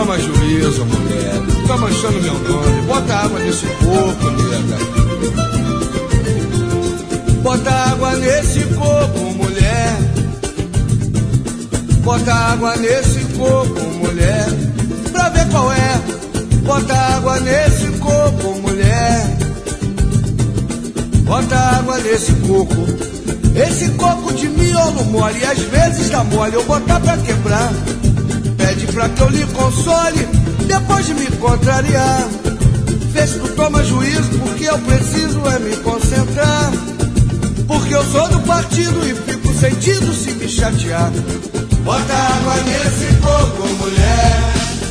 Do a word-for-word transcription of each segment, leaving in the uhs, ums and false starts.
toma juízo, mulher. Tá manchando meu nome. Bota água nesse coco, nega. Bota água nesse coco, mulher. Bota água nesse coco, mulher. Pra ver qual é. Bota água nesse coco, mulher. Bota água nesse coco. Esse coco de miolo mole, às vezes dá mole eu botar pra quebrar. Pede pra que eu lhe console, depois de me contrariar. Vê se tu toma juízo, porque eu preciso é me concentrar. Porque eu sou do partido e fico sentido se me chatear. Bota água nesse coco, mulher.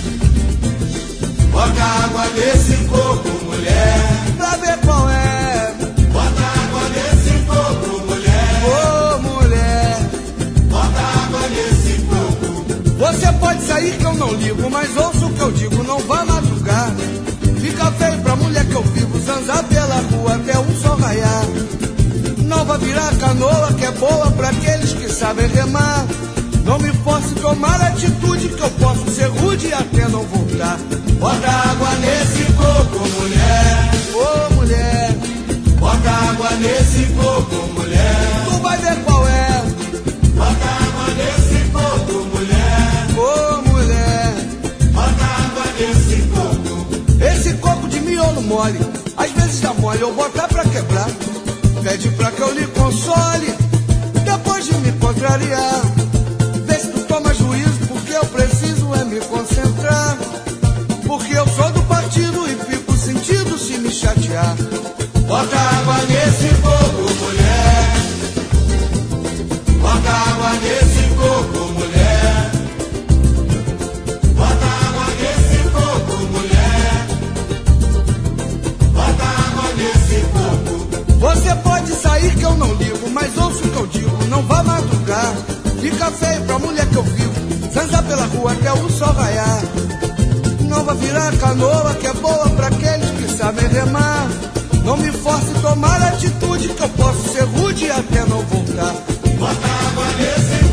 Bota água nesse coco, mulher. Pra ver qual é. Bota água nesse coco, mulher. Ô, oh, mulher. Bota água nesse coco. Você pode sair que eu não ligo, mas ouça o que eu digo, não vá madrugar. Fica feio pra mulher que eu vivo, zanzar pela rua até o sol raiar. Não vai virar canoa que é boa pra aqueles que sabem remar. Não me force tomar atitude que eu posso ser rude e até não voltar. Bota água nesse coco, mulher. Ô, oh, mulher. Bota água nesse coco, mulher. Tu vai ver qual é. Bota água nesse coco, mulher. Ô, oh, mulher. Bota água nesse coco. Esse coco de miolo mole, às vezes dá mole eu botar pra quebrar. Pede pra que eu lhe console, depois de me contrariar. Vê se tu toma juízo, porque eu preciso é me concentrar. Porque eu sou do partido e fico sentido se me chatear. Bota água nesse coco, mulher. Bota água nesse coco, mulher. Bota água nesse coco, mulher. Bota água nesse coco. Você pode sair que eu não ligo, mas ouço o que eu digo, não vá madrugar. Fica feio pra mulher que eu vivo, zanza pela rua até o sol raiar. Não vai virar canoa que é boa pra aqueles que sabem remar. Não me force tomar atitude que eu posso ser rude e até não voltar. Bota água nesse